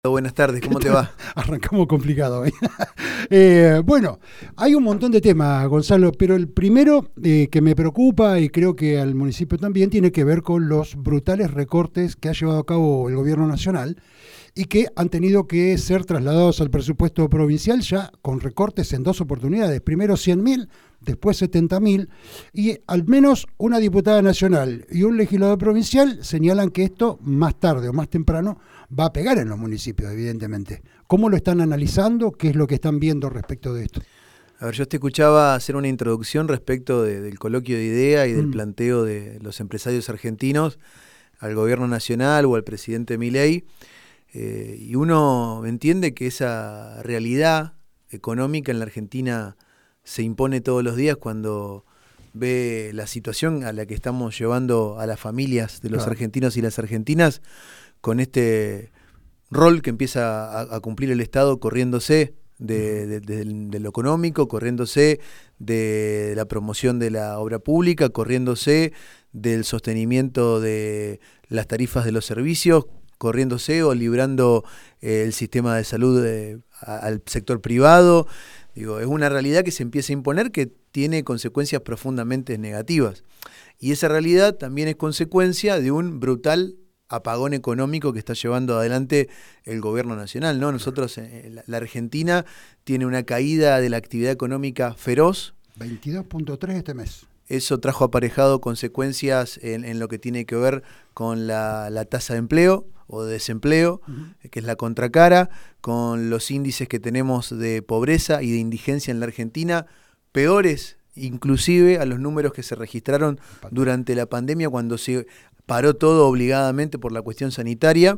Buenas tardes, ¿cómo te va? Arrancamos complicado. Bueno, hay un montón de temas, Gonzalo, pero el primero que me preocupa y creo que al municipio también tiene que ver con los brutales recortes que ha llevado a cabo el gobierno nacional y que han tenido que ser trasladados al presupuesto provincial ya con recortes en dos oportunidades. Primero 100.000, después 70.000, y al menos una diputada nacional y un legislador provincial señalan que esto más tarde o más temprano va a pegar en los municipios, evidentemente. ¿Cómo lo están analizando? ¿Qué es lo que están viendo respecto de esto? A ver, yo te escuchaba hacer una introducción respecto del coloquio de idea y del planteo de los empresarios argentinos al gobierno nacional o al presidente Milei, y uno entiende que esa realidad económica en la Argentina se impone todos los días cuando ve la situación a la que estamos llevando a las familias de los argentinos y las argentinas, con este rol que empieza a cumplir el Estado corriéndose de lo económico, corriéndose de la promoción de la obra pública, corriéndose del sostenimiento de las tarifas de los servicios, corriéndose o librando el sistema de salud al sector privado. Digo, es una realidad que se empieza a imponer que tiene consecuencias profundamente negativas. Y esa realidad también es consecuencia de un brutal apagón económico que está llevando adelante el gobierno nacional, ¿no? Nosotros, la Argentina tiene una caída de la actividad económica feroz. 22.3 este mes. Eso trajo aparejado consecuencias en lo que tiene que ver con la tasa de empleo o de desempleo, que es la contracara, con los índices que tenemos de pobreza y de indigencia en la Argentina, peores inclusive a los números que se registraron durante la pandemia, cuando se paró todo obligadamente por la cuestión sanitaria,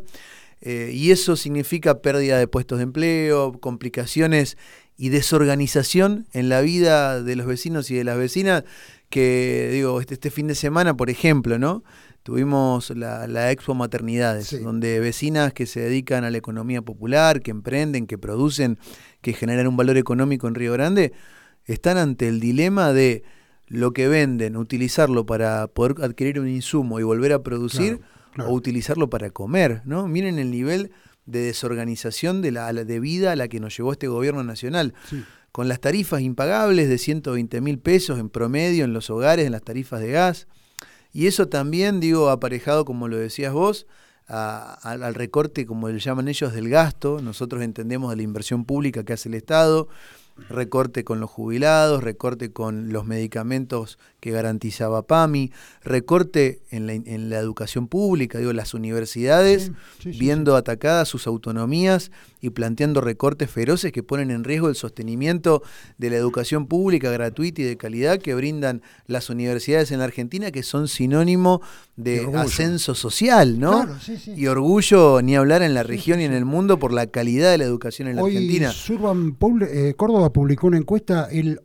y eso significa pérdida de puestos de empleo, complicaciones y desorganización en la vida de los vecinos y de las vecinas, que digo, este fin de semana, por ejemplo, ¿no? Tuvimos la Expo Maternidades, donde vecinas que se dedican a la economía popular, que emprenden, que producen, que generan un valor económico en Río Grande, están ante el dilema de lo que venden, utilizarlo para poder adquirir un insumo y volver a producir, o utilizarlo para comer, ¿no? Miren el nivel de desorganización de vida a la que nos llevó este gobierno nacional. Con las tarifas impagables de 120.000 pesos en promedio en los hogares, en las tarifas de gas. Y eso también, digo, aparejado, como lo decías vos, al recorte, como le llaman ellos, del gasto. Nosotros entendemos de la inversión pública que hace el Estado, recorte con los jubilados, recorte con los medicamentos que garantizaba PAMI, recorte en la educación pública, digo, las universidades viendo atacadas sus autonomías y planteando recortes feroces que ponen en riesgo el sostenimiento de la educación pública gratuita y de calidad que brindan las universidades en la Argentina, que son sinónimo de ascenso social, ¿no? Y orgullo, ni hablar, en la región y en el mundo por la calidad de la educación en la Argentina. Surban Córdoba publicó una encuesta, el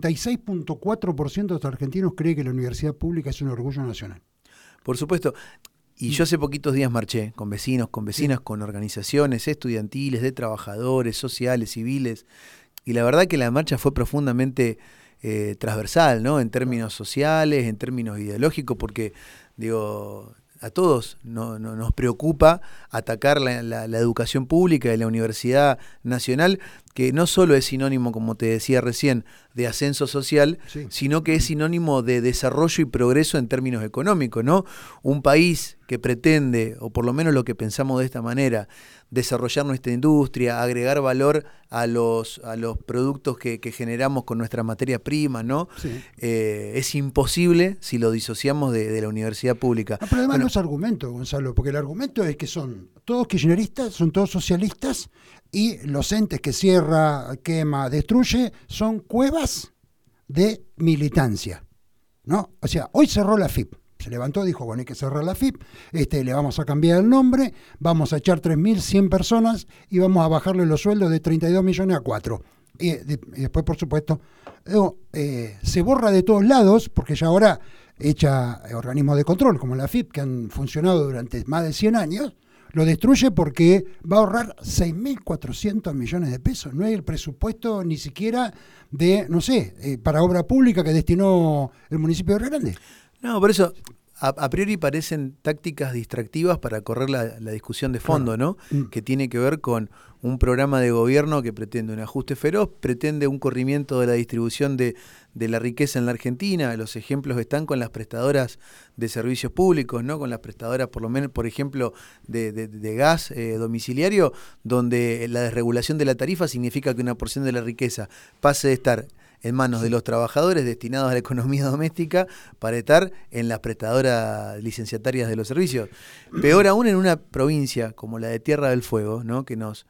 86.4% de los argentinos cree que la universidad pública es un orgullo nacional. Por supuesto. Y yo hace poquitos días marché con vecinos, con vecinas, con organizaciones estudiantiles, de trabajadores, sociales, civiles, y la verdad que la marcha fue profundamente transversal, ¿no? En términos sociales, en términos ideológicos, porque, digo, a todos nos preocupa atacar la educación pública y la Universidad Nacional, que no solo es sinónimo, como te decía recién, de ascenso social, sino que es sinónimo de desarrollo y progreso en términos económicos, ¿no? Un país que pretende, o por lo menos lo que pensamos de esta manera, desarrollar nuestra industria, agregar valor a los productos que generamos con nuestra materia prima, ¿no? Es imposible si lo disociamos de la universidad pública. Pero además no es argumento, Gonzalo, porque el argumento es que son todos kirchneristas, son todos socialistas, y los entes que cierra, quema, destruye, son cuevas de militancia, ¿no? O sea, hoy cerró la FIP. Se levantó, dijo, bueno, hay que cerrar la FIP, le vamos a cambiar el nombre, vamos a echar 3.100 personas y vamos a bajarle los sueldos de 32 millones a 4. Y después, por supuesto, se borra de todos lados, porque ya ahora echa organismos de control, como la FIP, que han funcionado durante más de 100 años, lo destruye porque va a ahorrar 6.400 millones de pesos. No hay el presupuesto ni siquiera de, no sé, para obra pública que destinó el municipio de Río Grande. No, por eso, a priori parecen tácticas distractivas para correr la discusión de fondo, ¿no? Que tiene que ver con un programa de gobierno que pretende un ajuste feroz, pretende un corrimiento de la distribución de la riqueza en la Argentina. Los ejemplos están con las prestadoras de servicios públicos, ¿no? Con las prestadoras, por lo menos, por ejemplo, de gas domiciliario, donde la desregulación de la tarifa significa que una porción de la riqueza pase de estar en manos de los trabajadores destinados a la economía doméstica para estar en las prestadoras licenciatarias de los servicios. Peor aún en una provincia como la de Tierra del Fuego, ¿no? Que nos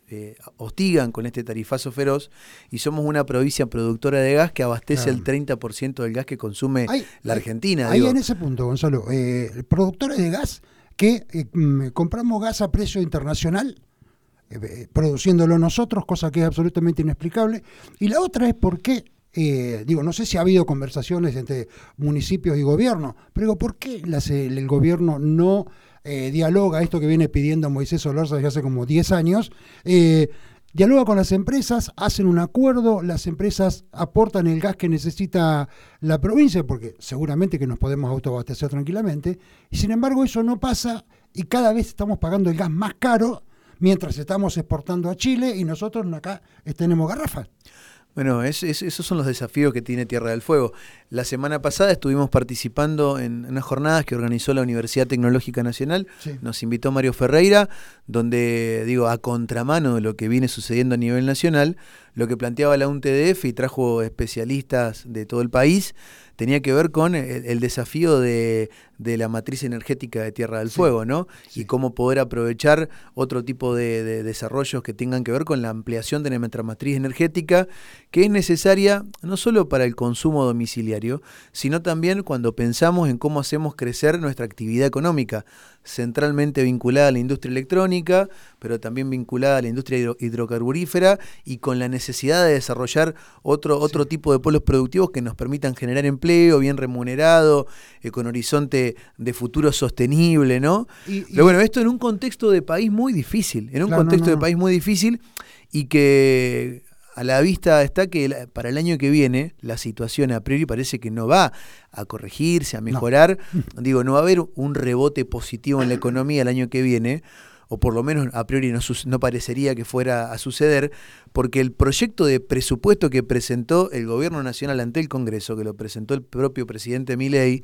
hostigan con este tarifazo feroz, y somos una provincia productora de gas que abastece el 30% del gas que consume la Argentina. Ahí en ese punto, Gonzalo, productores de gas que compramos gas a precio internacional, produciéndolo nosotros, cosa que es absolutamente inexplicable. Y la otra es por qué, no sé si ha habido conversaciones entre municipios y gobierno, pero digo, ¿por qué el gobierno no dialoga esto que viene pidiendo Moisés Solorza desde hace como 10 años? Dialoga con las empresas, hacen un acuerdo, las empresas aportan el gas que necesita la provincia, porque seguramente que nos podemos autoabastecer tranquilamente, y sin embargo eso no pasa, y cada vez estamos pagando el gas más caro, mientras estamos exportando a Chile y nosotros acá tenemos garrafas. Bueno, esos son los desafíos que tiene Tierra del Fuego. La semana pasada estuvimos participando en unas jornadas que organizó la Universidad Tecnológica Nacional. Sí. Nos invitó Mario Ferreira, donde, a contramano de lo que viene sucediendo a nivel nacional, lo que planteaba la UNTDF y trajo especialistas de todo el país, tenía que ver con el desafío de la matriz energética de Tierra del Fuego, ¿no? Sí. Y cómo poder aprovechar otro tipo de desarrollos que tengan que ver con la ampliación de nuestra matriz energética, que es necesaria no solo para el consumo domiciliario, sino también cuando pensamos en cómo hacemos crecer nuestra actividad económica, centralmente vinculada a la industria electrónica, pero también vinculada a la industria hidrocarburífera, y con la necesidad de desarrollar otro tipo de polos productivos que nos permitan generar empleo bien remunerado, con horizonte de futuro sostenible, ¿no? Pero bueno, esto en un contexto de país muy difícil, país muy difícil, y que a la vista está que para el año que viene la situación a priori parece que no va a corregirse, a mejorar. No va a haber un rebote positivo en la economía el año que viene, o por lo menos a priori no parecería que fuera a suceder, porque el proyecto de presupuesto que presentó el Gobierno Nacional ante el Congreso, que lo presentó el propio presidente Milei,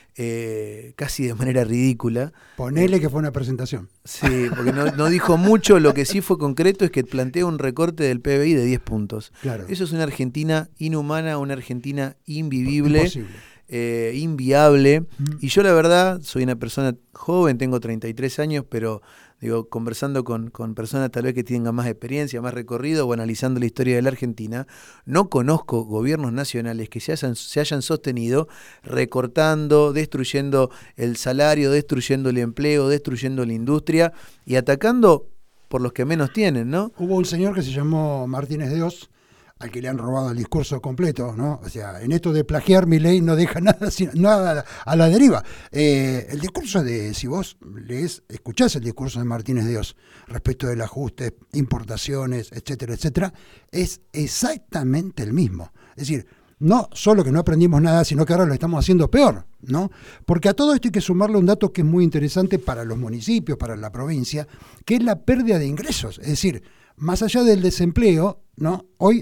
casi de manera ridícula. Ponele que fue una presentación. Sí, porque no dijo mucho. Lo que sí fue concreto es que plantea un recorte del PBI de 10 puntos. Claro. Eso es una Argentina inhumana, una Argentina invivible. Imposible. Inviable. Y yo la verdad soy una persona joven, tengo 33 años, pero conversando con personas tal vez que tengan más experiencia, más recorrido, o analizando la historia de la Argentina, no conozco gobiernos nacionales que se hayan sostenido recortando, destruyendo el salario, destruyendo el empleo, destruyendo la industria y atacando por los que menos tienen, ¿no? Hubo un señor que se llamó Martínez de Oz, al que le han robado el discurso completo, ¿no? O sea, en esto de plagiar, Milei no deja nada a la deriva. El discurso si vos escuchás el discurso de Martínez de Oz respecto del ajuste, importaciones, etcétera, etcétera, es exactamente el mismo. Es decir, no solo que no aprendimos nada, sino que ahora lo estamos haciendo peor, ¿no? Porque a todo esto hay que sumarle un dato que es muy interesante para los municipios, para la provincia, que es la pérdida de ingresos. Es decir, más allá del desempleo, ¿no? Hoy,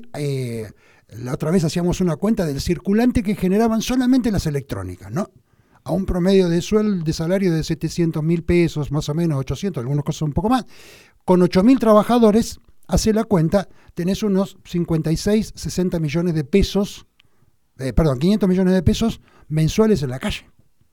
la otra vez hacíamos una cuenta del circulante que generaban solamente las electrónicas, ¿no? A un promedio de salario de 700.000 pesos, más o menos 800, algunas cosas un poco más. Con 8.000 trabajadores, hace la cuenta, tenés unos 56, 60 millones de pesos, 500 millones de pesos mensuales en la calle,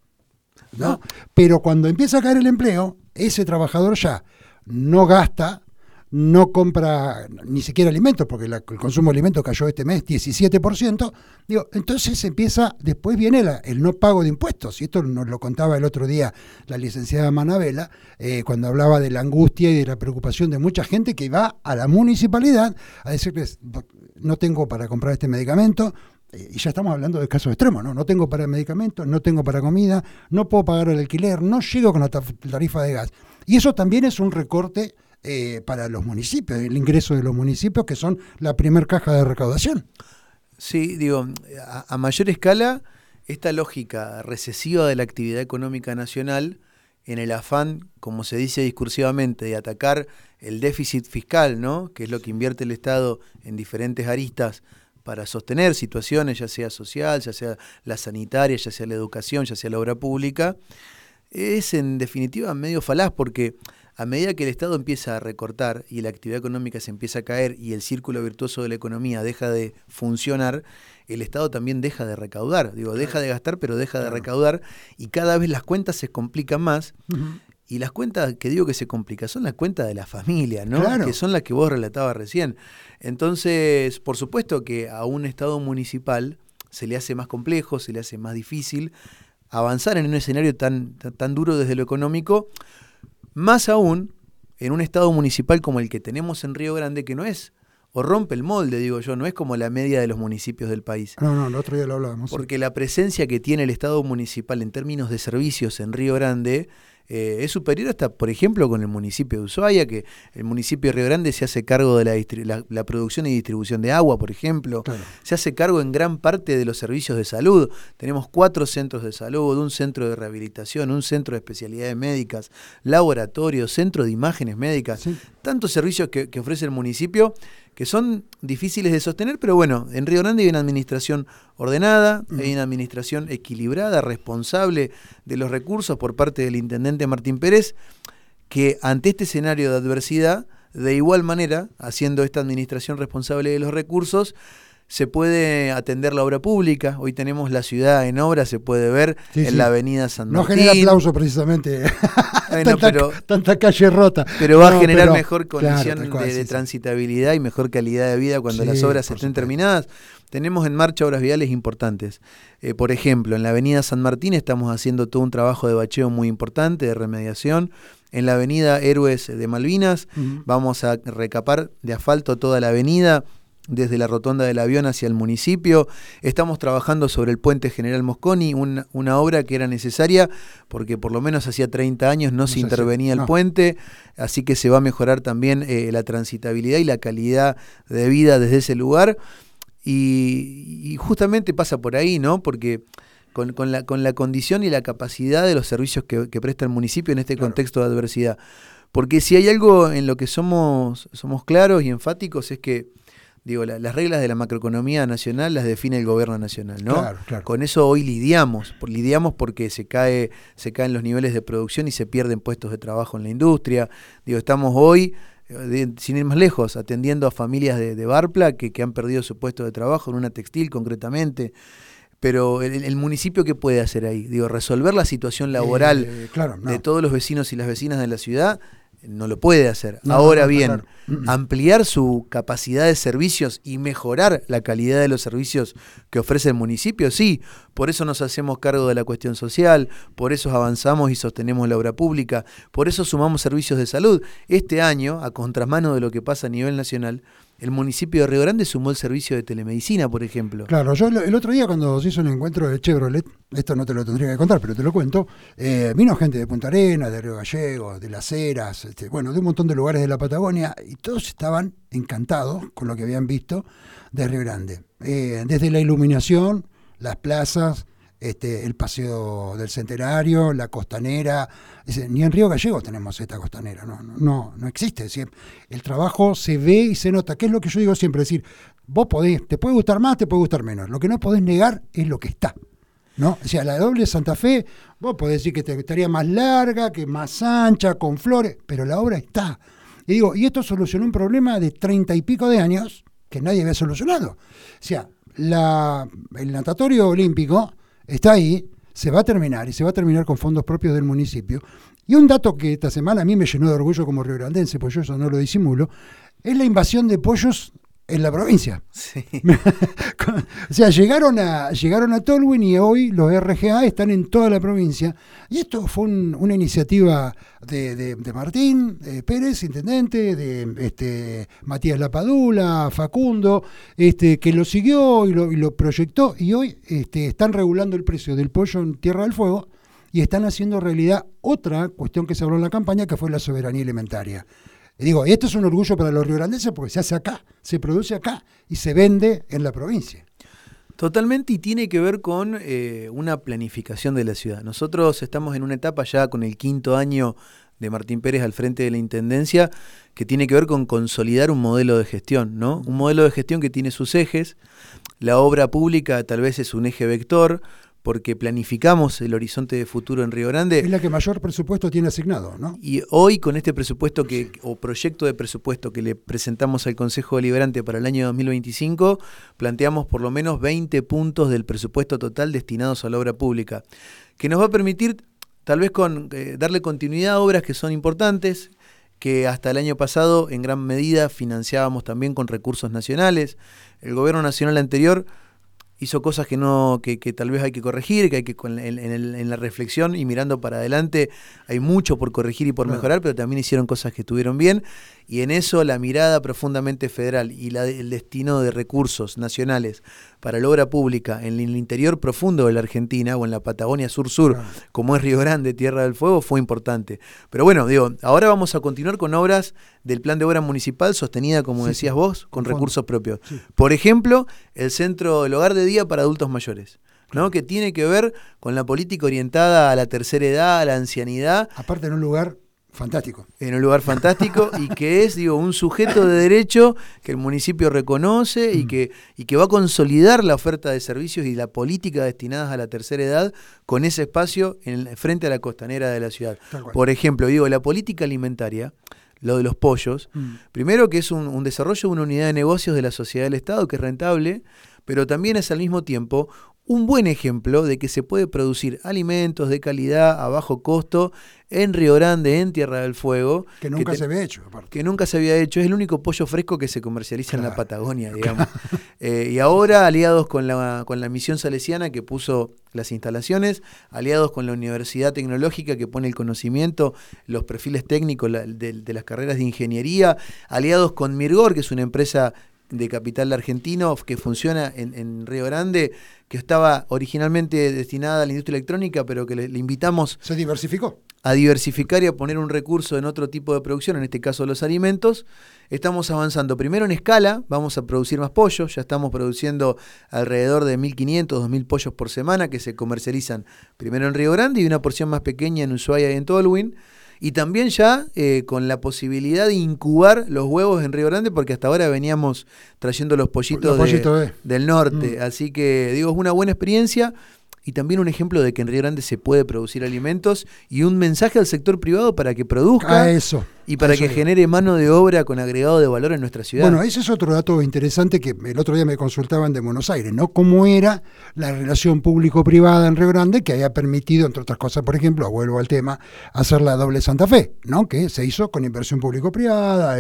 ¿no? Pero cuando empieza a caer el empleo, ese trabajador ya no gasta, no compra ni siquiera alimentos, porque el consumo de alimentos cayó este mes 17%, entonces después viene el no pago de impuestos, y esto nos lo contaba el otro día la licenciada Manabela, cuando hablaba de la angustia y de la preocupación de mucha gente que va a la municipalidad a decirles, no tengo para comprar este medicamento, y ya estamos hablando de casos extremos, ¿no? No tengo para medicamentos, no tengo para comida, no puedo pagar el alquiler, no llego con la tarifa de gas. Y eso también es un recorte para los municipios, el ingreso de los municipios, que son la primer caja de recaudación. Sí, a mayor escala esta lógica recesiva de la actividad económica nacional, en el afán, como se dice discursivamente, de atacar el déficit fiscal, ¿no?, que es lo que invierte el Estado en diferentes aristas para sostener situaciones, ya sea social, ya sea la sanitaria, ya sea la educación, ya sea la obra pública, es en definitiva medio falaz, porque a medida que el Estado empieza a recortar y la actividad económica se empieza a caer y el círculo virtuoso de la economía deja de funcionar, el Estado también deja de recaudar. Digo, deja de gastar, pero deja de recaudar, y cada vez las cuentas se complican más. Y las cuentas que digo que se complican son las cuentas de la familia, ¿no? Claro. Que son las que vos relatabas recién. Entonces, por supuesto que a un Estado municipal se le hace más complejo, se le hace más difícil avanzar en un escenario tan duro desde lo económico, más aún en un Estado municipal como el que tenemos en Río Grande, que no es, o rompe el molde, digo yo, no es como la media de los municipios del país. No, el otro día lo hablábamos. Porque la presencia que tiene el Estado municipal en términos de servicios en Río Grande es superior hasta, por ejemplo, con el municipio de Ushuaia, que el municipio de Río Grande se hace cargo de la producción y distribución de agua, por ejemplo. Claro. Se hace cargo en gran parte de los servicios de salud. Tenemos 4 centros de salud, un centro de rehabilitación, un centro de especialidades médicas, laboratorio, centro de imágenes médicas. Sí. Tantos servicios que ofrece el municipio que son difíciles de sostener, pero bueno, en Río Grande hay una administración ordenada, hay una administración equilibrada, responsable de los recursos por parte del intendente Martín Pérez, que ante este escenario de adversidad, de igual manera, haciendo esta administración responsable de los recursos, se puede atender la obra pública. Hoy tenemos la ciudad en obra, se puede ver en la avenida San Martín. No genera aplauso precisamente, bueno, tanta calle rota. Pero va a generar mejor condición de transitabilidad y mejor calidad de vida cuando las obras estén terminadas. Tenemos en marcha obras viales importantes. Por ejemplo, en la avenida San Martín estamos haciendo todo un trabajo de bacheo muy importante, de remediación. En la avenida Héroes de Malvinas vamos a recapar de asfalto toda la avenida, desde la rotonda del avión hacia el municipio. Estamos trabajando sobre el puente General Mosconi, una obra que era necesaria porque por lo menos hacía 30 años no se intervenía el puente, así que se va a mejorar también la transitabilidad y la calidad de vida desde ese lugar, y justamente pasa por ahí, ¿no? Porque con la condición y la capacidad de los servicios que presta el municipio en este contexto de adversidad. Porque si hay algo en lo que somos claros y enfáticos es que digo, las reglas de la macroeconomía nacional las define el gobierno nacional, ¿no? Claro. Con eso hoy lidiamos porque se caen los niveles de producción y se pierden puestos de trabajo en la industria. Digo, estamos hoy, sin ir más lejos, atendiendo a familias de Barpla que han perdido su puesto de trabajo, en una textil concretamente. Pero el municipio, ¿qué puede hacer ahí? Digo, resolver la situación laboral de todos los vecinos y las vecinas de la ciudad no lo puede hacer. Ahora bien, ampliar su capacidad de servicios y mejorar la calidad de los servicios que ofrece el municipio, sí. Por eso nos hacemos cargo de la cuestión social, por eso avanzamos y sostenemos la obra pública, por eso sumamos servicios de salud. Este año, a contramano de lo que pasa a nivel nacional, el municipio de Río Grande sumó el servicio de telemedicina, por ejemplo. Yo el otro día cuando se hizo un encuentro de Chevrolet, esto no te lo tendría que contar, pero te lo cuento, vino gente de Punta Arenas, de Río Gallegos, de Las Heras, de un montón de lugares de la Patagonia, y todos estaban encantados con lo que habían visto de Río Grande. Desde la iluminación, las plazas, el paseo del Centenario, la costanera. Ni en Río Gallegos tenemos esta costanera, no existe. El trabajo se ve y se nota, que es lo que yo digo siempre, es decir, vos te puede gustar más, te puede gustar menos, lo que no podés negar es lo que está, ¿no? O sea, la doble Santa Fe, vos podés decir que estaría más larga, que más ancha, con flores, pero la obra está. Y esto solucionó un problema de 30 y pico de años que nadie había solucionado. O sea, el natatorio olímpico está ahí, se va a terminar, y se va a terminar con fondos propios del municipio. Y un dato que esta semana a mí me llenó de orgullo como riograndense, pues yo eso no lo disimulo, es la invasión de pollos en la provincia. Sí. O sea, llegaron a Tolwyn y hoy los RGA están en toda la provincia. Y esto fue una iniciativa de Martín Pérez, intendente, de Matías Lapadula, Facundo, que lo siguió y lo proyectó. Y hoy están regulando el precio del pollo en Tierra del Fuego y están haciendo realidad otra cuestión que se habló en la campaña, que fue la soberanía alimentaria. Y esto es un orgullo para los riograndenses porque se hace acá, se produce acá y se vende en la provincia. Totalmente, y tiene que ver con una planificación de la ciudad. Nosotros estamos en una etapa ya con el 5.º año de Martín Pérez al frente de la Intendencia, que tiene que ver con consolidar un modelo de gestión, ¿no? Un modelo de gestión que tiene sus ejes. La obra pública tal vez es un eje vector, porque planificamos el horizonte de futuro en Río Grande. Es la que mayor presupuesto tiene asignado, ¿no? Y hoy con este presupuesto o proyecto de presupuesto que le presentamos al Consejo Deliberante para el año 2025, planteamos por lo menos 20 puntos del presupuesto total destinados a la obra pública, que nos va a permitir tal vez darle continuidad a obras que son importantes, que hasta el año pasado en gran medida financiábamos también con recursos nacionales. El gobierno nacional anterior hizo cosas que tal vez hay que corregir, que hay que en la reflexión y mirando para adelante hay mucho por corregir y por mejorar, pero también hicieron cosas que estuvieron bien, y en eso la mirada profundamente federal y el destino de recursos nacionales para la obra pública en el interior profundo de la Argentina o en la Patagonia sur-sur, como es Río Grande, Tierra del Fuego, fue importante. Pero bueno, ahora vamos a continuar con obras del Plan de Obra Municipal sostenida, como decías vos, con recursos propios. Sí. Por ejemplo, el Hogar de Día para Adultos Mayores, ¿no? Que tiene que ver con la política orientada a la tercera edad, a la ancianidad. Aparte en un lugar fantástico. En un lugar fantástico y que es, un sujeto de derecho que el municipio reconoce y que va a consolidar la oferta de servicios y la política destinadas a la tercera edad con ese espacio frente a la costanera de la ciudad. Por ejemplo, la política alimentaria, lo de los pollos, primero que es un desarrollo de una unidad de negocios de la sociedad del Estado que es rentable, pero también es al mismo tiempo un buen ejemplo de que se puede producir alimentos de calidad a bajo costo en Río Grande, en Tierra del Fuego. Que nunca se había hecho, aparte. Que nunca se había hecho. Es el único pollo fresco que se comercializa en la Patagonia, digamos. Y ahora, aliados con la misión salesiana que puso las instalaciones, aliados con la Universidad Tecnológica que pone el conocimiento, los perfiles técnicos de las carreras de ingeniería, aliados con Mirgor, que es una empresa de capital argentino que funciona en Río Grande, que estaba originalmente destinada a la industria electrónica, pero que le invitamos ¿se diversificó? A diversificar y a poner un recurso en otro tipo de producción, en este caso los alimentos. Estamos avanzando primero en escala, vamos a producir más pollos, ya estamos produciendo alrededor de 1.500, 2.000 pollos por semana que se comercializan primero en Río Grande y una porción más pequeña en Ushuaia y en Tolwyn. Y también ya con la posibilidad de incubar los huevos en Río Grande, porque hasta ahora veníamos trayendo los pollitos del norte. Así que, es una buena experiencia y también un ejemplo de que en Río Grande se puede producir alimentos y un mensaje al sector privado para que produzca y para que genere mano de obra con agregado de valor en nuestra ciudad. Bueno, ese es otro dato interesante que el otro día me consultaban de Buenos Aires, ¿no? Cómo era la relación público-privada en Río Grande, que había permitido, entre otras cosas, por ejemplo, vuelvo al tema, hacer la doble Santa Fe, ¿no? Que se hizo con inversión público-privada,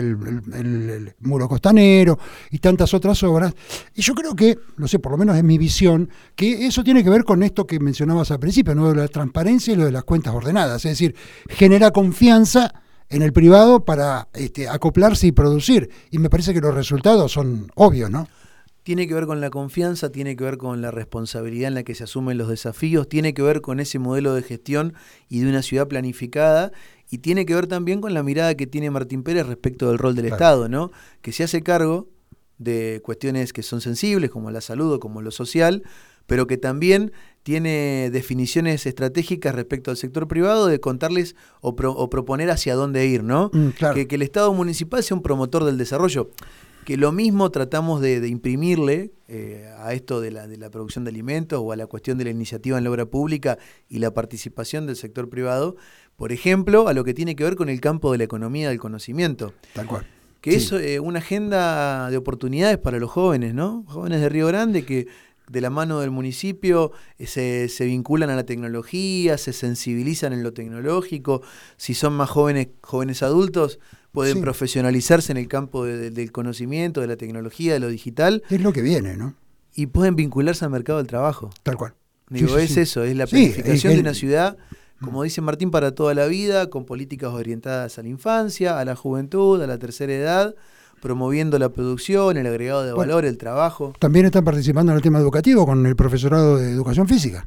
el muro costanero y tantas otras obras. Y yo creo que, no sé, por lo menos es mi visión, que eso tiene que ver con esto que mencionabas al principio, ¿no? De la transparencia y lo de las cuentas ordenadas. Es decir, genera confianza en el privado para acoplarse y producir. Y me parece que los resultados son obvios, ¿no? Tiene que ver con la confianza, tiene que ver con la responsabilidad en la que se asumen los desafíos, tiene que ver con ese modelo de gestión y de una ciudad planificada, y tiene que ver también con la mirada que tiene Martín Pérez respecto del rol del Estado, ¿no? Que se hace cargo de cuestiones que son sensibles, como la salud o como lo social, pero que también tiene definiciones estratégicas respecto al sector privado de contarles o proponer hacia dónde ir, ¿no? Claro. Que el Estado municipal sea un promotor del desarrollo. Que lo mismo tratamos de imprimirle a esto de la producción de alimentos o a la cuestión de la iniciativa en la obra pública y la participación del sector privado, por ejemplo, a lo que tiene que ver con el campo de la economía del conocimiento. Tal cual. Que es una agenda de oportunidades para los jóvenes, ¿no? Jóvenes de Río Grande que de la mano del municipio se vinculan a la tecnología, se sensibilizan en lo tecnológico. Si son más jóvenes adultos, pueden profesionalizarse en el campo del conocimiento, de la tecnología, de lo digital. Es lo que viene, ¿no? Y pueden vincularse al mercado del trabajo. Tal cual. Eso, es la planificación de una ciudad, como dice Martín, para toda la vida, con políticas orientadas a la infancia, a la juventud, a la tercera edad, promoviendo la producción, el agregado de valor, el trabajo. También están participando en el tema educativo con el profesorado de educación física.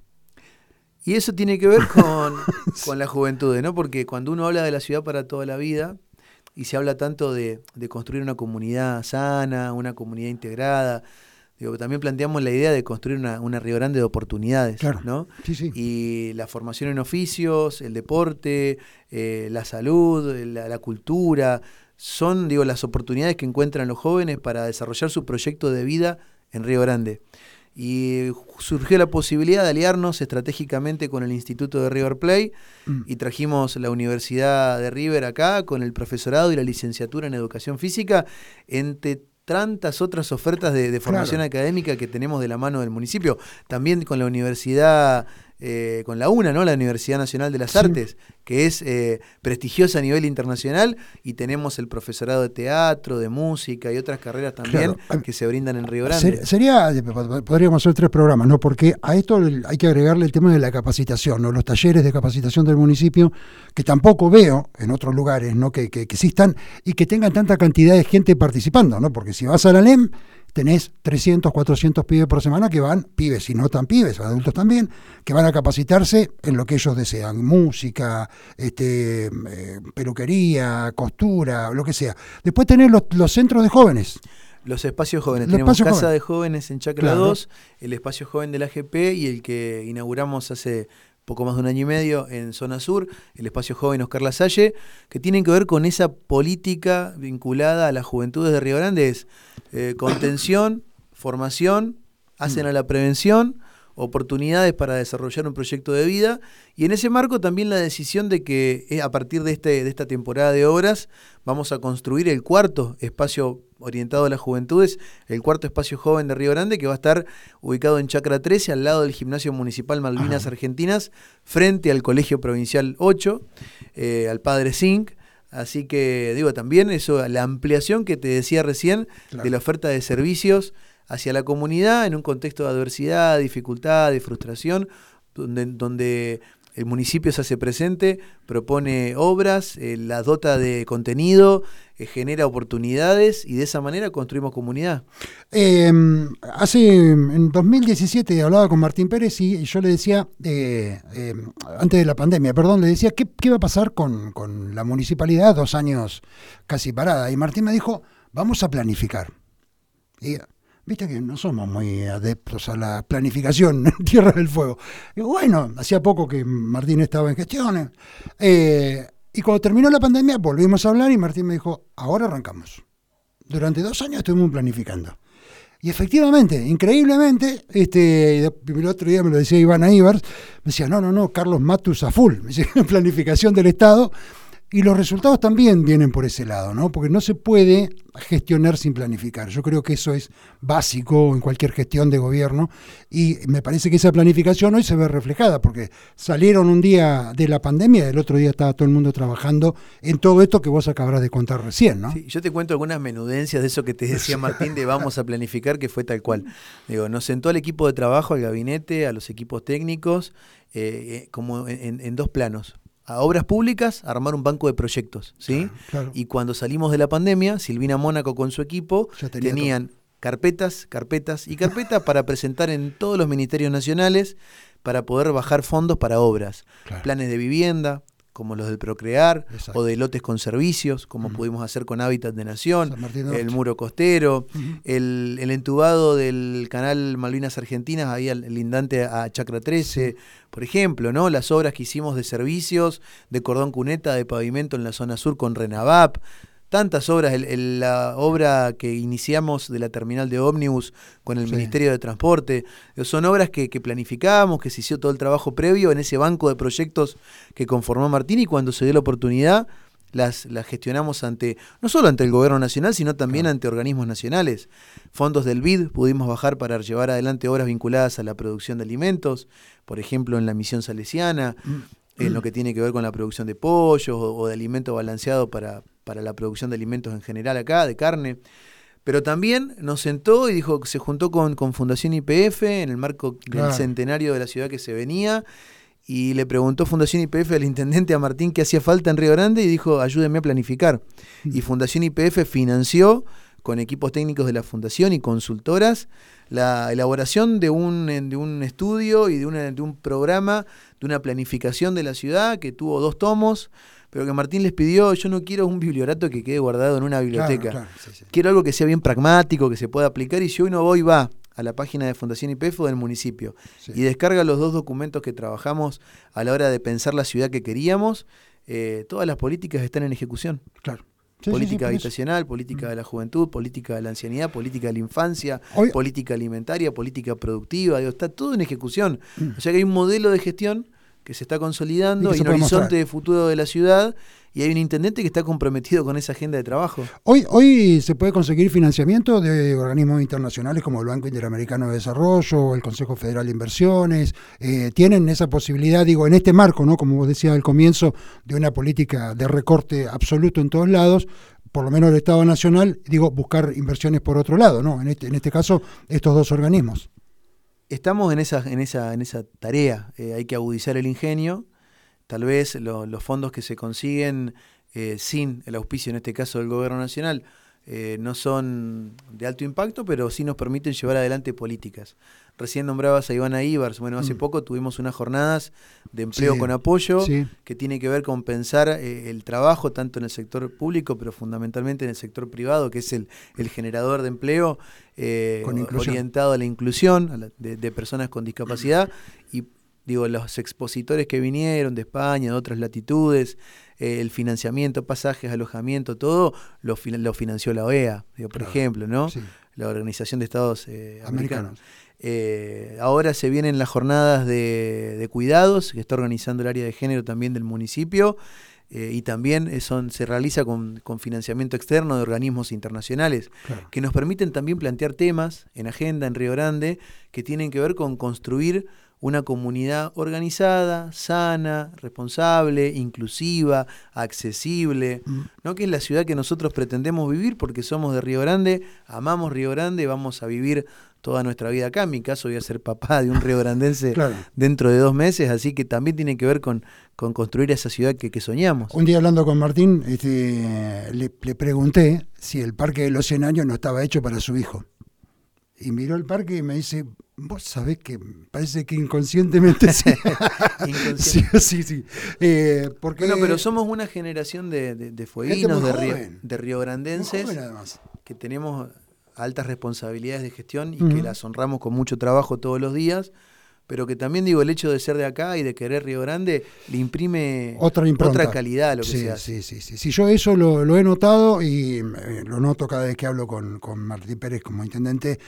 Y eso tiene que ver con la juventud, ¿no? Porque cuando uno habla de la ciudad para toda la vida y se habla tanto de construir una comunidad sana, una comunidad integrada, También planteamos la idea de construir una Río Grande de oportunidades, claro. ¿no? Sí, sí. Y la formación en oficios, el deporte, la salud, la cultura, son, las oportunidades que encuentran los jóvenes para desarrollar su proyecto de vida en Río Grande. Y surgió la posibilidad de aliarnos estratégicamente con el Instituto de River Plate y trajimos la Universidad de River acá con el profesorado y la licenciatura en Educación Física, entre tantas otras ofertas de formación académica que tenemos de la mano del municipio. También con la universidad, con la UNA, ¿no? La Universidad Nacional de las Artes, que es prestigiosa a nivel internacional, y tenemos el profesorado de teatro, de música y otras carreras también que se brindan en Río Grande. Podríamos hacer 3 programas, ¿no? Porque a esto hay que agregarle el tema de la capacitación, ¿no? Los talleres de capacitación del municipio, que tampoco veo en otros lugares, ¿no? Que existan y que tengan tanta cantidad de gente participando, ¿no? Porque si vas a la LEM, tenés 300, 400 pibes por semana que van, pibes y no tan pibes, adultos también, que van a capacitarse en lo que ellos desean, música, peluquería, costura, lo que sea. Después tenés los centros de jóvenes. Los espacios jóvenes. Tenemos Casa de Jóvenes en Chacra 2, el espacio joven del AGP y el que inauguramos hace poco más de 1 año y medio en Zona Sur, el espacio joven Oscar Lasalle, que tienen que ver con esa política vinculada a las juventudes de Río Grande, es contención, formación, hacen a la prevención, oportunidades para desarrollar un proyecto de vida, y en ese marco también la decisión de que a partir de esta temporada de obras vamos a construir el 4º espacio orientado a las juventudes, el 4º espacio joven de Río Grande, que va a estar ubicado en Chacra 13, al lado del Gimnasio Municipal Malvinas Argentinas, frente al Colegio Provincial 8, al Padre Zinc. Así que, también eso, la ampliación que te decía recién de la oferta de servicios hacia la comunidad en un contexto de adversidad, dificultad, de frustración, donde el municipio se hace presente, propone obras, la dota de contenido, genera oportunidades y de esa manera construimos comunidad. En 2017 hablaba con Martín Pérez y yo le decía, antes de la pandemia, le decía, ¿qué va a pasar con la municipalidad 2 años casi parada? Y Martín me dijo, vamos a planificar. Y viste que no somos muy adeptos a la planificación en Tierra del Fuego. Y bueno, hacía poco que Martín estaba en gestiones. Y cuando terminó la pandemia volvimos a hablar y Martín me dijo, ahora arrancamos. Durante 2 años estuvimos planificando. Y efectivamente, increíblemente, el otro día me lo decía Ivana Ibars, me decía, no, Carlos Matus a full, me decía, planificación del Estado. Y los resultados también vienen por ese lado, ¿no? Porque no se puede gestionar sin planificar. Yo creo que eso es básico en cualquier gestión de gobierno y me parece que esa planificación hoy se ve reflejada porque salieron un día de la pandemia y el otro día estaba todo el mundo trabajando en todo esto que vos acabas de contar recién, ¿no? Sí, yo te cuento algunas menudencias de eso que te decía Martín de vamos a planificar, que fue tal cual. Nos sentó al equipo de trabajo, al gabinete, a los equipos técnicos, como en 2 planos. A obras públicas, armar un banco de proyectos, ¿sí? Claro. Y cuando salimos de la pandemia, Silvina Mónaco con su equipo tenían carpetas para presentar en todos los ministerios nacionales para poder bajar fondos para obras, planes de vivienda, como los del Procrear, o de lotes con servicios, como pudimos hacer con Hábitat de Nación, el muro costero, el entubado del canal Malvinas Argentinas, ahí lindante a Chacra 13, por ejemplo, ¿no? Las obras que hicimos de servicios, de cordón cuneta, de pavimento en la zona sur con Renavap, tantas obras, la obra que iniciamos de la terminal de ómnibus con el Ministerio de Transporte, son obras que planificábamos, que se hizo todo el trabajo previo en ese banco de proyectos que conformó Martín y cuando se dio la oportunidad las gestionamos no solo ante el gobierno nacional, sino también ante organismos nacionales. Fondos del BID pudimos bajar para llevar adelante obras vinculadas a la producción de alimentos, por ejemplo en la misión salesiana, en lo que tiene que ver con la producción de pollos o de alimento balanceado para la producción de alimentos en general acá, de carne. Pero también nos sentó y dijo que se juntó con Fundación YPF en el marco del centenario de la ciudad que se venía y le preguntó Fundación YPF al intendente, a Martín, qué hacía falta en Río Grande y dijo, ayúdenme a planificar. Y Fundación YPF financió con equipos técnicos de la Fundación y consultoras la elaboración de un estudio y de un programa, de una planificación de la ciudad que tuvo 2 tomos, pero que Martín les pidió, yo no quiero un bibliorato que quede guardado en una biblioteca, quiero algo que sea bien pragmático, que se pueda aplicar y si hoy no va a la página de Fundación YPF o del municipio Sí. y descarga los 2 documentos que trabajamos a la hora de pensar la ciudad que queríamos, todas las políticas están en ejecución. Claro. Sí, Política por eso. habitacional, política de la juventud, política de la ancianidad, política de la infancia, Hoy- política alimentaria, política productiva, digo, está todo en ejecución. O sea que hay un modelo de gestión que se está consolidando, Y que hay se un puede horizonte mostrar. de futuro de la ciudad y hay un intendente que está comprometido con esa agenda de trabajo. Hoy se puede conseguir financiamiento de organismos internacionales como el Banco Interamericano de Desarrollo, el Consejo Federal de Inversiones, tienen esa posibilidad, digo, en este marco, ¿no? Como vos decías al comienzo, de una política de recorte absoluto en todos lados, por lo menos el Estado Nacional, digo, buscar inversiones por otro lado, ¿no? En este caso, estos 2 organismos. Estamos en esa tarea, hay que agudizar el ingenio, tal vez los fondos que se consiguen sin el auspicio, en este caso del Gobierno Nacional, no son de alto impacto, pero sí nos permiten llevar adelante políticas. Recién nombrabas a Ivana Ibars, bueno, hace poco tuvimos unas jornadas de empleo Sí, con apoyo, sí. que tiene que ver con pensar el trabajo tanto en el sector público, pero fundamentalmente en el sector privado, que es el generador de empleo, Con inclusión. orientado a la inclusión de personas con discapacidad. Y digo, los expositores que vinieron de España, de otras latitudes, el financiamiento, pasajes, alojamiento, todo lo financió la OEA, digo, por Claro, ejemplo, ¿no? sí. La Organización de Estados Americanos. Americanos. Ahora se vienen las jornadas de cuidados, que está organizando el área de género también del municipio, y también se realiza con financiamiento externo de organismos internacionales, Claro. que nos permiten también plantear temas en agenda en Río Grande que tienen que ver con construir una comunidad organizada, sana, responsable, inclusiva, accesible, ¿no? Que es la ciudad que nosotros pretendemos vivir porque somos de Río Grande, amamos Río Grande, vamos a vivir toda nuestra vida acá. En mi caso voy a ser papá de un riograndense Claro. dentro de 2 meses, así que también tiene que ver con construir esa ciudad que soñamos. Un día hablando con Martín, le pregunté si el Parque de los 100 años no estaba hecho para su hijo. Y miró el parque y me dice, vos sabés que parece que inconscientemente sí. Inconsciente. Sí. Porque Bueno, pero somos una generación de fueguinos, muy de joven. de riograndenses, muy joven además. que tenemos altas responsabilidades de gestión y Ujú. que las honramos con mucho trabajo todos los días, pero que también digo, el hecho de ser de acá y de querer Río Grande le imprime Otra impronta. otra calidad a lo que Sí, se hace. sí. Yo eso lo he notado y lo noto cada vez que hablo con Martín Pérez como intendente,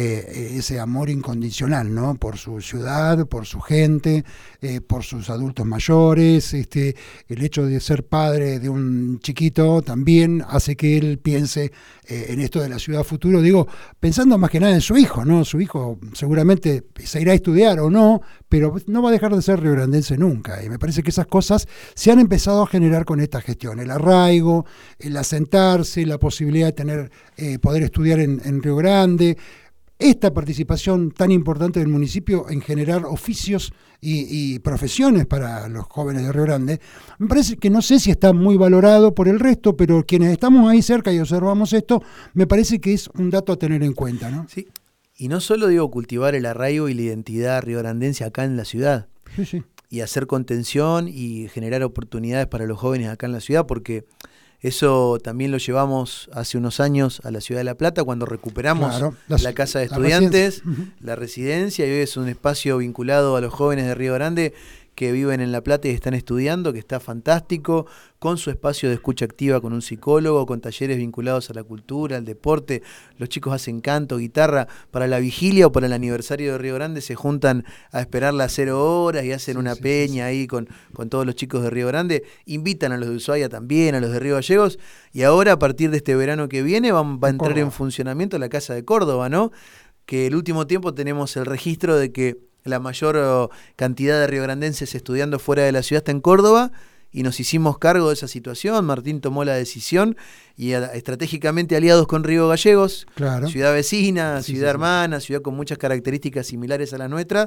ese amor incondicional, ¿no? Por su ciudad, por su gente, por sus adultos mayores, el hecho de ser padre de un chiquito también hace que él piense en esto de la ciudad futuro, digo, pensando más que nada en su hijo, ¿no? Su hijo seguramente se irá a estudiar o no, pero no va a dejar de ser riograndense nunca. Y me parece que esas cosas se han empezado a generar con esta gestión. El arraigo, el asentarse, la posibilidad de tener, poder estudiar en Río Grande, esta participación tan importante del municipio en generar oficios y profesiones para los jóvenes de Río Grande, me parece que no sé si está muy valorado por el resto, pero quienes estamos ahí cerca y observamos esto, me parece que es un dato a tener en cuenta, ¿no? Sí. Y no solo digo cultivar el arraigo y la identidad riograndense acá en la ciudad, Sí. y hacer contención y generar oportunidades para los jóvenes acá en la ciudad, porque eso también lo llevamos hace unos años a la ciudad de La Plata cuando recuperamos Claro, la casa de la estudiantes, residencia. Ujú. la residencia, y hoy es un espacio vinculado a los jóvenes de Río Grande que viven en La Plata y están estudiando, que está fantástico, con su espacio de escucha activa con un psicólogo, con talleres vinculados a la cultura, al deporte. Los chicos hacen canto, guitarra. Para la vigilia o para el aniversario de Río Grande se juntan a esperar las 0 horas y hacen una peña ahí con todos los chicos de Río Grande. Invitan a los de Ushuaia también, a los de Río Gallegos. Y ahora, a partir de este verano que viene, va a entrar en funcionamiento la Casa de Córdoba, ¿no? Que el último tiempo tenemos el registro de que la mayor cantidad de riograndenses estudiando fuera de la ciudad está en Córdoba, y nos hicimos cargo de esa situación. Martín tomó la decisión y estratégicamente aliados con Río Gallegos, Claro. ciudad vecina, Sí, ciudad sí. hermana, ciudad con muchas características similares a la nuestra.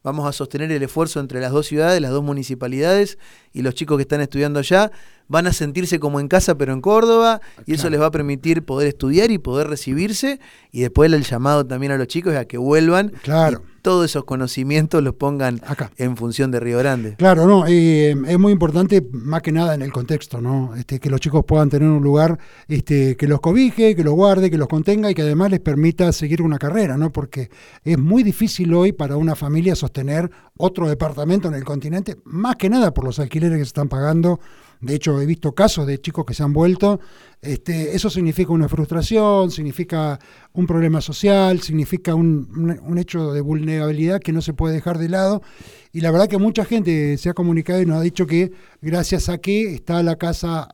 vamos a sostener el esfuerzo entre las dos ciudades, las dos municipalidades, y los chicos que están estudiando allá van a sentirse como en casa pero en Córdoba, y eso les va a permitir poder estudiar y poder recibirse, y después el llamado también a los chicos es a que vuelvan y todos esos conocimientos los pongan acá en función de Río Grande. Claro, no, es muy importante más que nada en el contexto, ¿no? Que los chicos puedan tener un lugar que los cobije, que los guarde, que los contenga y que además les permita seguir una carrera, ¿no? Porque es muy difícil hoy para una familia sostener otro departamento en el continente, más que nada por los alquileres que se están pagando. De hecho, he visto casos de chicos que se han vuelto. Eso significa una frustración, significa un problema social, significa un hecho de vulnerabilidad que no se puede dejar de lado. Y la verdad que mucha gente se ha comunicado y nos ha dicho que gracias a que está la casa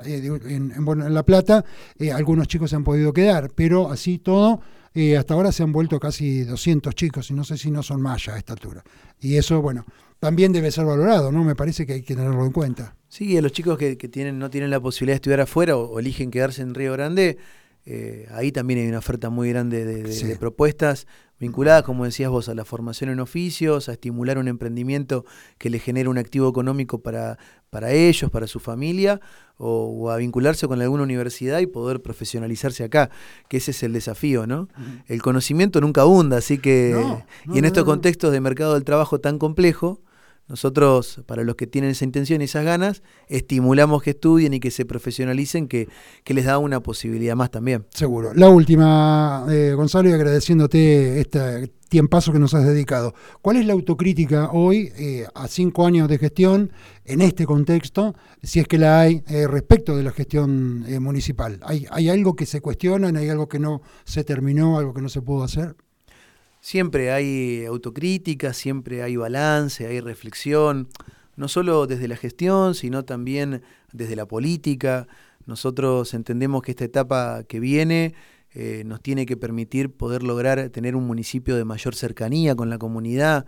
en La Plata, algunos chicos se han podido quedar. Pero así todo, hasta ahora se han vuelto casi 200 chicos, y no sé si no son más ya a esta altura. Y eso, bueno, también debe ser valorado, ¿no? Me parece que hay que tenerlo en cuenta. Sí, a los chicos que no tienen la posibilidad de estudiar afuera o eligen quedarse en Río Grande, ahí también hay una oferta muy grande de propuestas vinculadas, como decías vos, a la formación en oficios, a estimular un emprendimiento que les genere un activo económico para ellos, para su familia, o a vincularse con alguna universidad y poder profesionalizarse acá, que ese es el desafío, ¿no? El conocimiento nunca abunda, así que y en estos contextos de mercado del trabajo tan complejo, nosotros, para los que tienen esa intención y esas ganas, estimulamos que estudien y que se profesionalicen, que les da una posibilidad más también. Seguro. La última, Gonzalo, y agradeciéndote este tiempazo que nos has dedicado. ¿Cuál es la autocrítica hoy, a 5 años de gestión, en este contexto, si es que la hay, respecto de la gestión municipal? ¿Hay algo que se cuestiona, hay algo que no se terminó, algo que no se pudo hacer? Siempre hay autocrítica, siempre hay balance, hay reflexión, no solo desde la gestión, sino también desde la política. Nosotros entendemos que esta etapa que viene nos tiene que permitir poder lograr tener un municipio de mayor cercanía con la comunidad.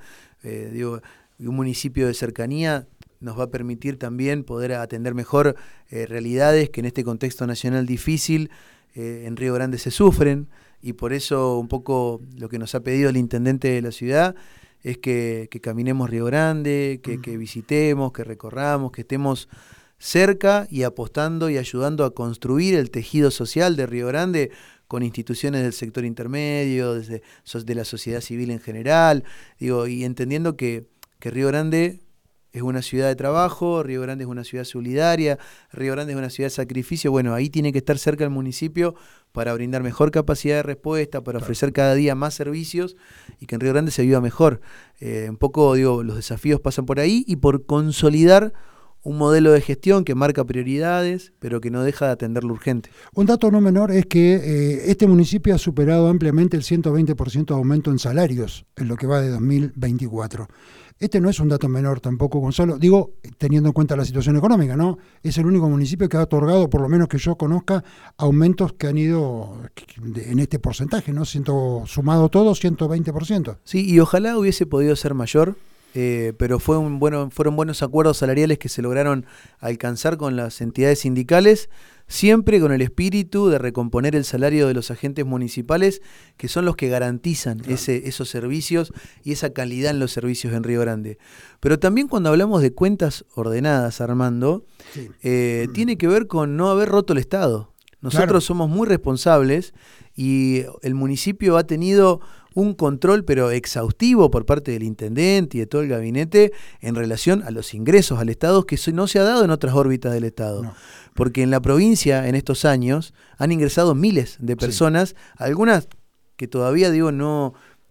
Un municipio de cercanía nos va a permitir también poder atender mejor realidades que en este contexto nacional difícil en Río Grande se sufren. Y por eso un poco lo que nos ha pedido el intendente de la ciudad es que caminemos Río Grande, que visitemos, que recorramos, que estemos cerca y apostando y ayudando a construir el tejido social de Río Grande con instituciones del sector intermedio, de la sociedad civil en general, y entendiendo que Río Grande es una ciudad de trabajo, Río Grande es una ciudad solidaria, Río Grande es una ciudad de sacrificio. Bueno, ahí tiene que estar cerca el municipio para brindar mejor capacidad de respuesta, para ofrecer cada día más servicios y que en Río Grande se viva mejor. Un poco, los desafíos pasan por ahí y por consolidar un modelo de gestión que marca prioridades, pero que no deja de atender lo urgente. Un dato no menor es que este municipio ha superado ampliamente el 120% de aumento en salarios en lo que va de 2024. Este no es un dato menor tampoco, Gonzalo, digo, teniendo en cuenta la situación económica, ¿no? Es el único municipio que ha otorgado, por lo menos que yo conozca, aumentos que han ido en este porcentaje, ¿no? Sumado todo, 120%. Sí, y ojalá hubiese podido ser mayor, pero fueron buenos acuerdos salariales que se lograron alcanzar con las entidades sindicales, siempre con el espíritu de recomponer el salario de los agentes municipales, que son los que garantizan esos servicios y esa calidad en los servicios en Río Grande. Pero también cuando hablamos de cuentas ordenadas, Armando, tiene que ver con no haber roto el Estado. Nosotros somos muy responsables y el municipio ha tenido un control pero exhaustivo por parte del intendente y de todo el gabinete en relación a los ingresos al Estado, que no se ha dado en otras órbitas del Estado. No. Porque en la provincia, en estos años, han ingresado miles de personas, algunas que todavía, no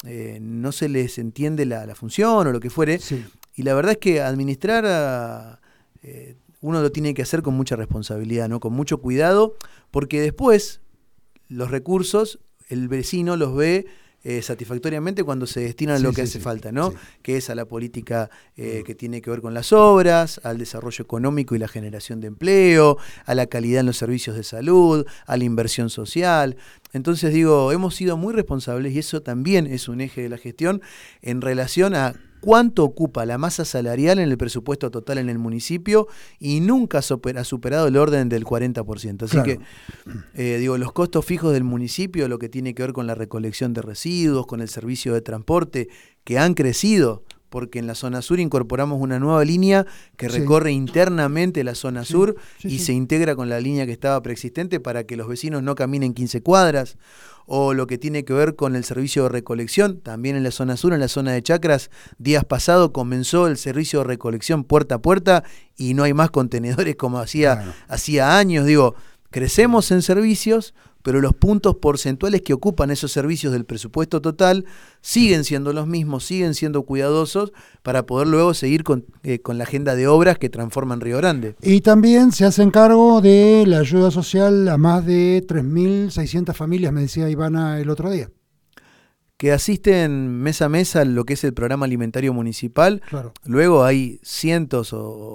se les entiende la función o lo que fuere, y la verdad es que administrar uno lo tiene que hacer con mucha responsabilidad, ¿no? Con mucho cuidado, porque después los recursos, el vecino los ve satisfactoriamente cuando se destinan a lo que hace falta, ¿no? Sí. Que es a la política que tiene que ver con las obras, al desarrollo económico y la generación de empleo, a la calidad en los servicios de salud, a la inversión social. Entonces hemos sido muy responsables y eso también es un eje de la gestión en relación a cuánto ocupa la masa salarial en el presupuesto total en el municipio y nunca ha superado el orden del 40%. Así que, los costos fijos del municipio, lo que tiene que ver con la recolección de residuos, con el servicio de transporte, que han crecido porque en la zona sur incorporamos una nueva línea que recorre internamente la zona sur y se integra con la línea que estaba preexistente para que los vecinos no caminen 15 cuadras, o lo que tiene que ver con el servicio de recolección, también en la zona sur, en la zona de Chacras, días pasados comenzó el servicio de recolección puerta a puerta y no hay más contenedores como hacía años. Digo, crecemos en servicios, pero los puntos porcentuales que ocupan esos servicios del presupuesto total siguen siendo los mismos, siguen siendo cuidadosos para poder luego seguir con la agenda de obras que transforman Río Grande. Y también se hacen cargo de la ayuda social a más de 3.600 familias, me decía Ivana el otro día. Que asisten mes a mes a lo que es el programa alimentario municipal. Claro. Luego hay cientos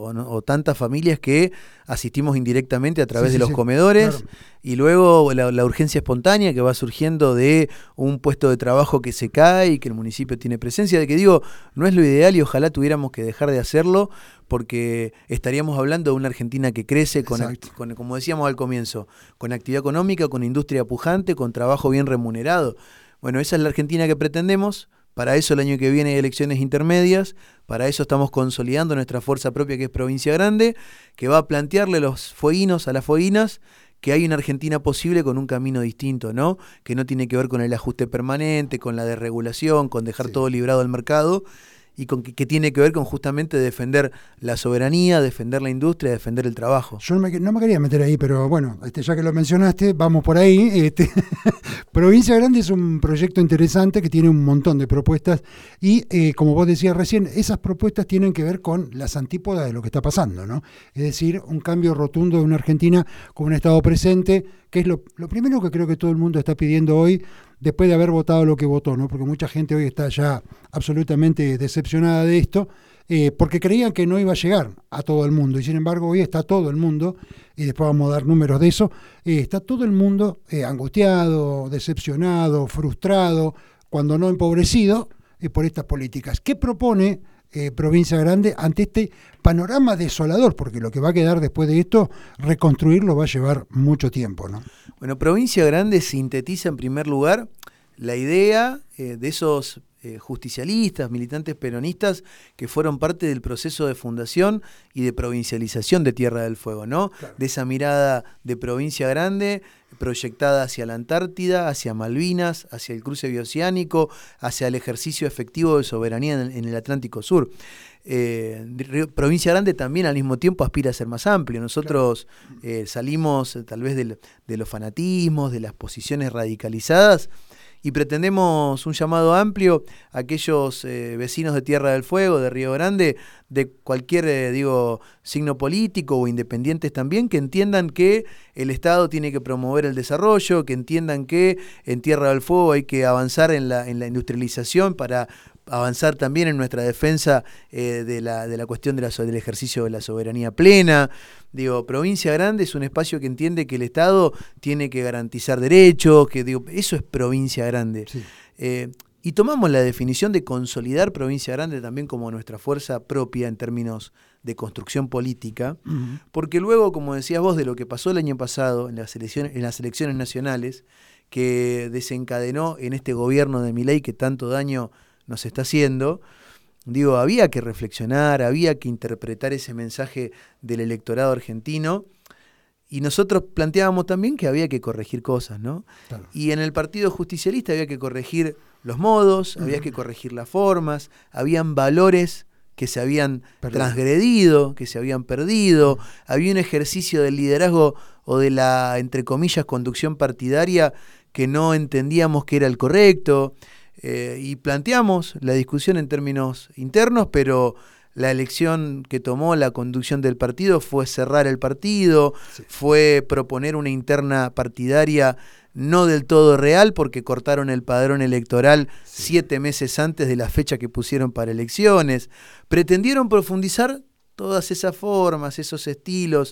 o tantas familias que asistimos indirectamente a través de los comedores, claro. Y luego la urgencia espontánea que va surgiendo de un puesto de trabajo que se cae y que el municipio tiene presencia, de que digo, no es lo ideal y ojalá tuviéramos que dejar de hacerlo, porque estaríamos hablando de una Argentina que crece, con, como decíamos al comienzo, con actividad económica, con industria pujante, con trabajo bien remunerado. Bueno, esa es la Argentina que pretendemos. Para eso el año que viene hay elecciones intermedias, para eso estamos consolidando nuestra fuerza propia que es Provincia Grande, que va a plantearle a los fueguinos, a las fueguinas, que hay una Argentina posible con un camino distinto, ¿no? Que no tiene que ver con el ajuste permanente, con la desregulación, con dejar todo librado al mercado, y con que tiene que ver con justamente defender la soberanía, defender la industria, defender el trabajo. Yo no me quería meter ahí, pero bueno, ya que lo mencionaste, vamos por ahí. Provincia Grande es un proyecto interesante que tiene un montón de propuestas y, como vos decías recién, esas propuestas tienen que ver con las antípodas de lo que está pasando, ¿no? Es decir, un cambio rotundo de una Argentina con un Estado presente, que es lo primero que creo que todo el mundo está pidiendo hoy, después de haber votado lo que votó, ¿no? Porque mucha gente hoy está ya absolutamente decepcionada de esto, porque creían que no iba a llegar a todo el mundo, y sin embargo hoy está todo el mundo, y después vamos a dar números de eso, está todo el mundo angustiado, decepcionado, frustrado, cuando no empobrecido, por estas políticas. ¿Qué propone Provincia Grande ante este panorama desolador? Porque lo que va a quedar después de esto, reconstruirlo va a llevar mucho tiempo, ¿no? Bueno, Provincia Grande sintetiza en primer lugar la idea de esos justicialistas, militantes peronistas que fueron parte del proceso de fundación y de provincialización de Tierra del Fuego, ¿no? Claro. De esa mirada de Provincia Grande proyectada hacia la Antártida, hacia Malvinas, hacia el cruce bioceánico, hacia el ejercicio efectivo de soberanía en el Atlántico Sur. Provincia Grande también al mismo tiempo aspira a ser más amplio. Nosotros salimos tal vez de los fanatismos, de las posiciones radicalizadas, y pretendemos un llamado amplio a aquellos vecinos de Tierra del Fuego, de Río Grande, de cualquier signo político o independientes también, que entiendan que el Estado tiene que promover el desarrollo, que entiendan que en Tierra del Fuego hay que avanzar en la industrialización para avanzar también en nuestra defensa de la cuestión del ejercicio de la soberanía plena. Provincia Grande es un espacio que entiende que el Estado tiene que garantizar derechos, eso es Provincia Grande. Sí. Y tomamos la definición de consolidar Provincia Grande también como nuestra fuerza propia en términos de construcción política, porque luego, como decías vos, de lo que pasó el año pasado en las elecciones nacionales, que desencadenó en este gobierno de Milei que tanto daño nos está haciendo, había que reflexionar, había que interpretar ese mensaje del electorado argentino, y nosotros planteábamos también que había que corregir cosas, ¿no? Claro. Y en el Partido Justicialista había que corregir los modos, había que corregir las formas, habían valores que se habían transgredido, que se habían perdido, había un ejercicio del liderazgo o de la, entre comillas, conducción partidaria que no entendíamos que era el correcto. Y planteamos la discusión en términos internos, pero la elección que tomó la conducción del partido fue cerrar el partido, fue proponer una interna partidaria no del todo real, porque cortaron el padrón electoral 7 meses antes de la fecha que pusieron para elecciones. Pretendieron profundizar todas esas formas, esos estilos,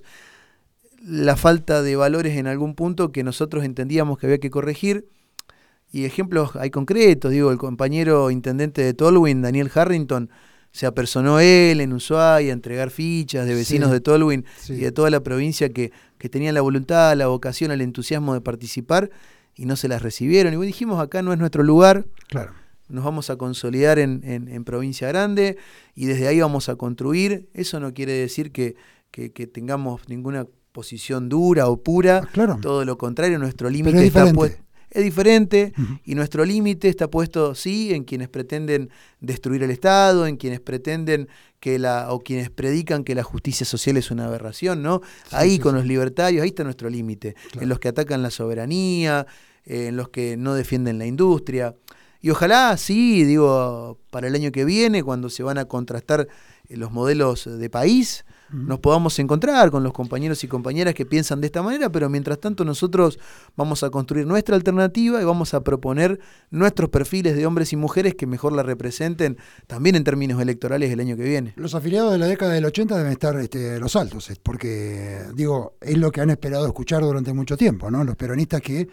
la falta de valores en algún punto que nosotros entendíamos que había que corregir. Y ejemplos hay concretos, el compañero intendente de Tolwyn, Daniel Harrington, se apersonó él en Ushuaia a entregar fichas de vecinos de Tolwyn y de toda la provincia que tenían la voluntad, la vocación, el entusiasmo de participar, y no se las recibieron. Y dijimos, acá no es nuestro lugar. Claro. nos vamos a consolidar en Provincia Grande y desde ahí vamos a construir. Eso no quiere decir que tengamos ninguna posición dura o pura, claro. Todo lo contrario, nuestro límite está puesto. Es diferente y nuestro límite está puesto, sí, en quienes pretenden destruir el Estado, en quienes pretenden o quienes predican que la justicia social es una aberración, ¿no? Sí, ahí con los libertarios, ahí está nuestro límite, claro. En los que atacan la soberanía, en los que no defienden la industria. Y ojalá, sí, digo, para el año que viene, cuando se van a contrastar los modelos de país, nos podamos encontrar con los compañeros y compañeras que piensan de esta manera, pero mientras tanto nosotros vamos a construir nuestra alternativa y vamos a proponer nuestros perfiles de hombres y mujeres que mejor la representen también en términos electorales el año que viene. Los afiliados de la década del 80 deben estar los altos, porque digo, es lo que han esperado escuchar durante mucho tiempo, ¿no? Los peronistas que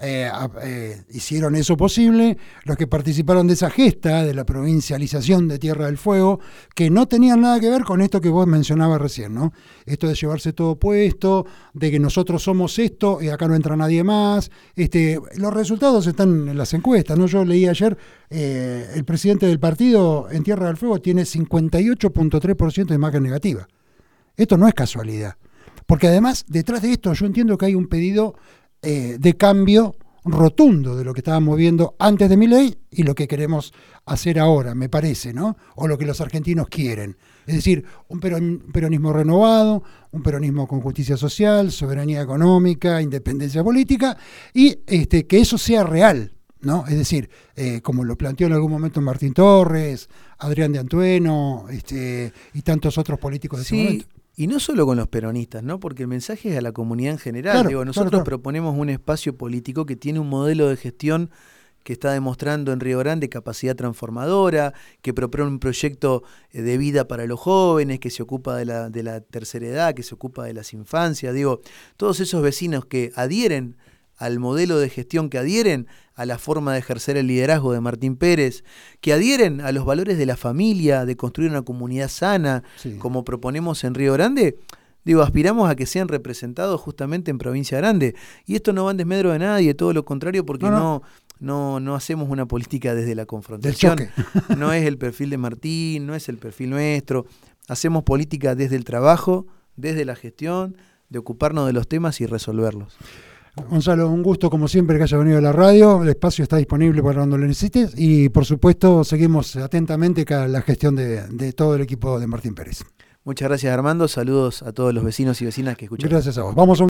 hicieron eso posible, los que participaron de esa gesta de la provincialización de Tierra del Fuego, que no tenían nada que ver con esto que vos mencionabas recién, ¿no? Esto de llevarse todo puesto, de que nosotros somos esto y acá no entra nadie más. Los resultados están en las encuestas, ¿no? Yo leí ayer, el presidente del partido en Tierra del Fuego tiene 58.3% de imagen negativa. Esto no es casualidad, porque además detrás de esto yo entiendo que hay un pedido de cambio rotundo de lo que estábamos viendo antes de Milei y lo que queremos hacer ahora, me parece, ¿no? O lo que los argentinos quieren. Es decir, un peronismo renovado, un peronismo con justicia social, soberanía económica, independencia política, y que eso sea real, ¿no? Es decir, como lo planteó en algún momento Martín Torres, Adrián de Antueno, y tantos otros políticos de ese momento. Y no solo con los peronistas, ¿no? Porque el mensaje es a la comunidad en general. Claro, Digo, nosotros claro. proponemos un espacio político que tiene un modelo de gestión que está demostrando en Río Grande capacidad transformadora, que propone un proyecto de vida para los jóvenes, que se ocupa de la tercera edad, que se ocupa de las infancias. Digo, todos esos vecinos que adhieren al modelo de gestión, que adhieren a la forma de ejercer el liderazgo de Martín Pérez, que adhieren a los valores de la familia, de construir una comunidad sana, sí, como proponemos en Río Grande, digo, aspiramos a que sean representados justamente en Provincia Grande. Y esto no va en desmedro de nadie, todo lo contrario, porque no hacemos una política desde la confrontación. Del choque. No es el perfil de Martín, no es el perfil nuestro. Hacemos política desde el trabajo, desde la gestión, de ocuparnos de los temas y resolverlos. Gonzalo, un gusto como siempre que haya venido a la radio. El espacio está disponible para cuando lo necesites y por supuesto seguimos atentamente la gestión de todo el equipo de Martín Pérez. Muchas gracias, Armando. Saludos a todos los vecinos y vecinas que escuchan. Gracias a vos. Vamos a